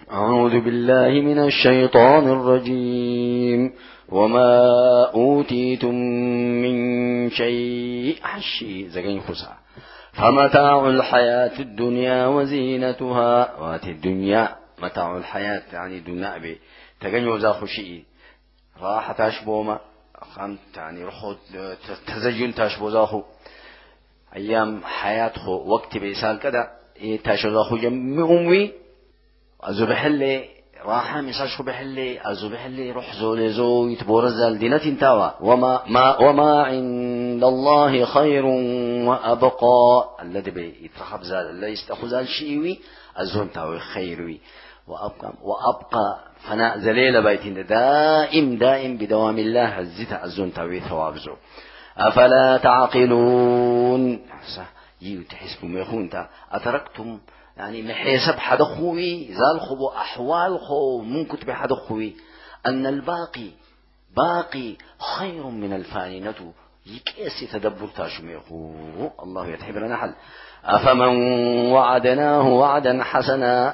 أعوذ بالله من الشيطان الرجيم. وما أوتيتم من شيء حشي زغين خسا فمتاع الحياة الدنيا وزينتها. وات الدنيا متاع الحياة يعني دنيا بي تغنيو ذا خشي راحة تاشبوما خمت يعني رخو تزين تاشبو ذاخو أيام حياته وقت بيسال كذا تاشو ذاخو جمعومي أزبحلي راحة مساج خبحلي أزبحلي روح زول زو يتبورزال دينة تاوى وما عند الله خير وأبقى. الذي بيترخب زال الذي يستخو زال شيوي أزون تاوي خيروي وأبقى فناء زليل بيتين دائم بدوام الله الزيت أزون تاوي ثواب زو. أفلا تعقلون يو تحسبوا ميخون تا أتركتم يعني محيسب حد خوي زال خبو أحوال خو ممكن تبي حد خوي أن الباقي باقي خير من الفاني نتو يكيسي تدبر تاشميخو الله يتحب لنا حل. أفمن وعدناه وعدا حسنا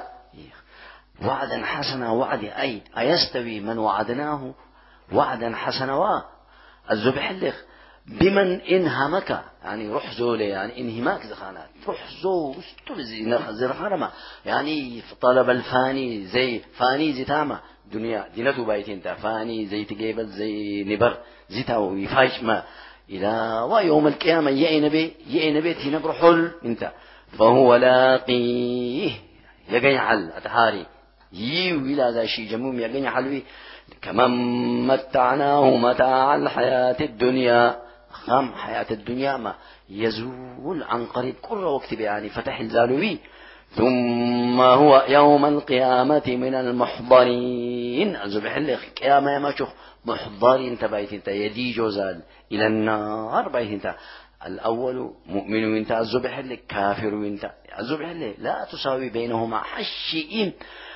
وعد أي أيستوي من وعدناه وعدا حسنا الزبحلخ بمن انهمك يعني روح زولي يعني انهماك زخانات روح زو استلزي زرخانما يعني طلب الفاني زي فاني زتامة دنيا دينتو بايتين تا فاني زي تجيبل زي نبر زتاو يفايش ما إلى ويوم القيامة يأي نبي تينا برحل انت فهو لاقيه يقين حل أتحاري يو إلى ذا شي جموم يقين حلوي كمن متعناه متاع الحياة الدنيا خام حياة الدنيا ما يزول عن قريب كل وقت يعني فتح الزالوي ثم هو يوم القيامة من المحضرين. أزبح اللي قيامة ما شوف محضرين تبايت انت يدي جوزال إلى النار بايت انت الأول مؤمن وانت الزبح اللي كافر وانت الزبح اللي لا تساوي بينهما حشئين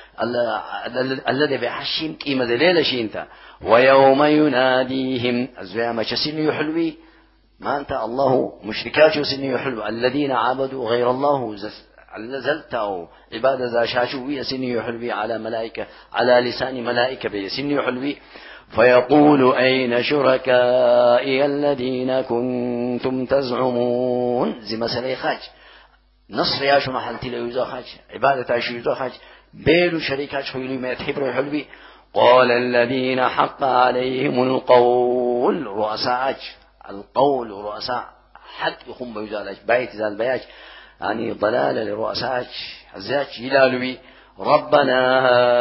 الذي بحشيم قيمة دليل شيء انت. ويوم يناديهم الزعمة سن يحلوي ما أنت الله مشركات سن يحلو الذين عبدوا غير الله زلت أو عبادة ذا شاشوية سن يحلوي على ملائكة على لسان ملائكة بسن يحلوي فيقول أين شركائي الذين كنتم تزعمون زي مسألة خاج نصر ياشو محلتي ليوزا خاج عبادة ياشو يوزا خاج بيلو شركات حلوي ما يتحبروا يحلوي. قال الذين حق عليهم القول رؤساء القول رؤساء حد يخم بيزالج بيت زال بياج يعني ضلالة لرؤساء زاج يلالوي ربنا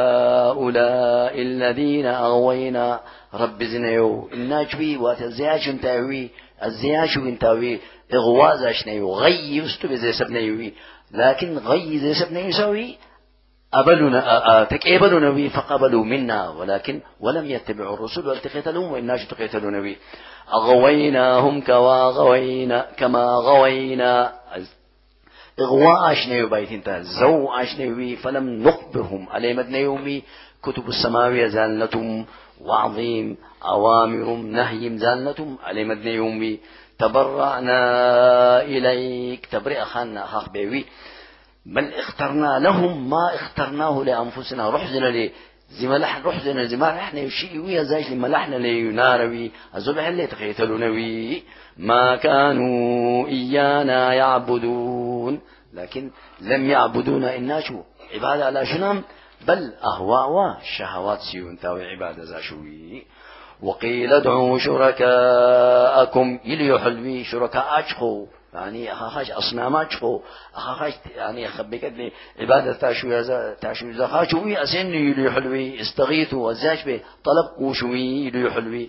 هؤلاء الذين أغوينا رب زنيو الناجوي واتزياج انتاوي الزياج انتاوي إغوازاش نيو غي يستو زي سبنيوي لكن غي زي سبنيوي أبلنا تكيبلوا نبي فقبلوا منا ولكن ولم يتبعوا الرسول والتقيتلهم وإناش تقيتلوا نبي أغويناهم كما غوينا إغواء أشنيو بيت انت زو أشنيوي فلم نخبرهم علي مدنيومي كتب السماوية زالنتم وعظيم أوامر نهي زالنتم علي مدنيومي تبرعنا إليك تبرئ خاننا أخاخ بيوي بل اخترنا لهم ما اخترناه لأنفسنا رحزنا لي زي ملحن رحزنا زي ما احنا شيء ويا زاج لما لحنا ليناروي الزبح اللي تقيتلونوي ما كانوا إيانا يعبدون لكن لم يعبدونا إنا شو عبادة لا شنام بل أهواء شهوات سيون تاوي عبادة زاشوي. وقيل ادعوا شركاءكم يلي حلوي شركاء أجخو يعني أخاش أصنامات شو أخاش يعني خبيكتني عبادة تاشوي زخاشوي أسني يلي حلوي استغيثوا وزاش به طلب وشوي يلي حلوي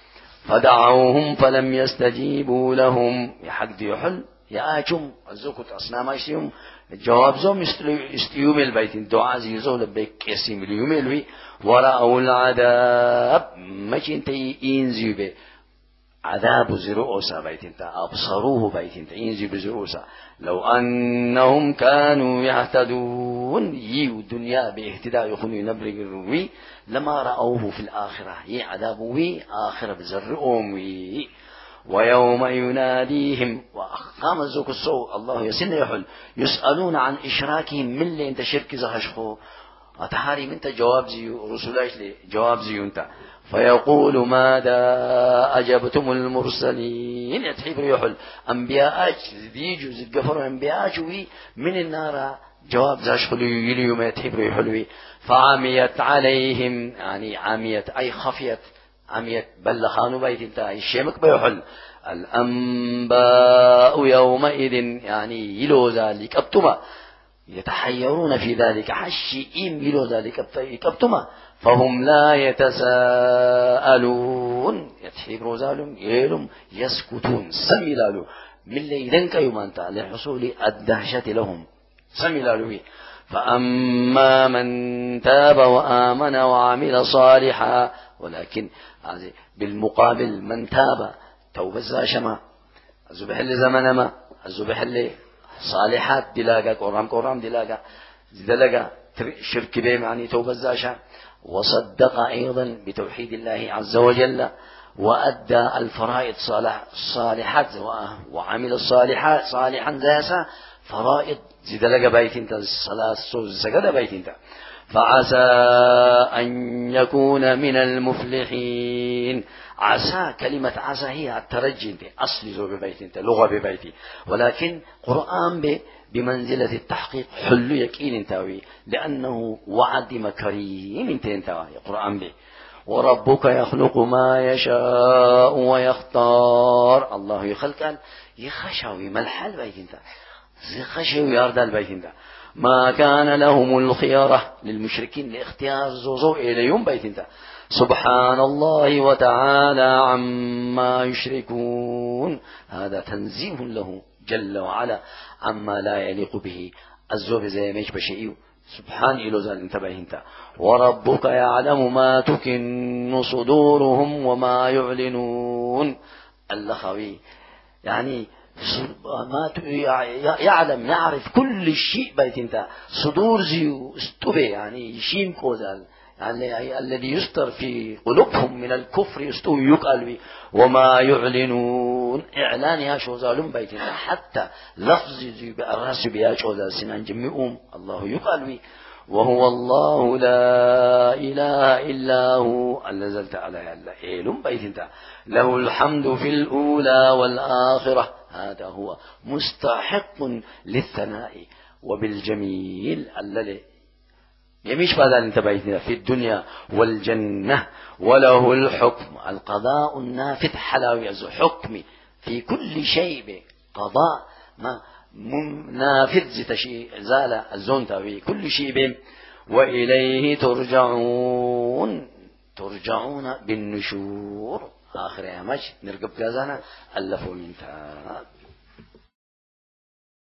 فدعوهم فلم يستجيبوا لهم يحق دي حل يا أجم الزوكت أصنام أشيهم الجواب زوم استيوم البيت الدعاء زيزو لبيك يسيم اليوم الوي ورأوا العذاب ماشي انتي ينزيو به عذاب زروسا بيت انت أبصروه بيت انت ينزي بزروسا لو أنهم كانوا يهتدون يو الدنيا باهتداء يخونوا ينبرق الروي لما رأوه في الآخرة عذابه آخرة بزرؤهم ويوم يناديهم وأقام الزوك الصوت الله يسن يحل يسألون عن إشراكهم من اللي انت شرك زهشخو أتحاري من جواب زي رسولاش لي جواب زي أنت فيقول ماذا أجبتم المرسلين يتحب يحل أنبياء ديجو زي قفروا أنبياء شوي من النار جواب زاش خلو يليو ما يتحب يحلوي فعميت عليهم يعني عميت أي خفيت عميت بلخانو بيت انت الشيمك بيحل الأنباء يومئذ يعني يلو ذلك أبتما يتحيرون في ذلك حشئين يلو ذلك أبتما فهم لا يتساءلون يتحيب روزالهم يلهم يسكتون سميلالو من ليلنك يمانتا لحصول الدهشة لهم سميلالو فأما من تاب وآمن وعمل صالحا ولكن بالمقابل من تاب توبة زاشما الزبحل زمنما الزبحل صالحات دلاغا قرام دلاغا دلغا شرك بهم يعني توبة زاشا وصدق أيضا بتوحيد الله عز وجل وأدى الفرائض صالحات وعمل الصالحات صالحا زاسا فرائض زدلق بيت انت الصلاة سجد بيت انت فعسى أن يكون من المفلحين. عسى كلمة عسى هي الترجي انت أصل زو ببيت انت لغة ببيتي ولكن قرآن بمنزلة التحقيق حل يكين انتاوي لأنه وعد مكريم انتاوي قرآن به وربك يخلق ما يشاء ويختار. الله يخلق يخشوي ملحل بيت انت يخشوي يرد البيت انت ما كان لهم الخيارة للمشركين لاختيار زوزو إليهم بيت انت سبحان الله وتعالى عما يشركون. هذا تنزيه له جل وعلا عما لا يليق به الزوب زي ميش بشيء سبحان إلو ذال انتبه انت وربك يعلم ما تكن صدورهم وما يعلنون. اللخوي يعني ما يعلم يعرف كل شيء بيت انت صدور زيو استبه يعني يشين كوزال يعني الذي يستر في قلوبهم من الكفر يستوي يقال وما يعلنون إعلان يا شوزالهم بيت انت حتى لفظ زي بأراس بيا شوزال سنان جميعهم الله يقال وهو الله لا إله إلا هو الذي تعالى إلهم بيت انت له الحمد في الأولى والآخرة. هذا هو مستحق للثناء وبالجميل الذي يميش بعد أن انتبهتنا في الدنيا والجنة وله الحكم القضاء النافذ حلاوي حكمي في كل شيء قضاء ما نافذ زال الزونتا في كل شيء وإليه ترجعون بالنشور. آخر يا مش نرقب جازانا ألفوا الانتهاء.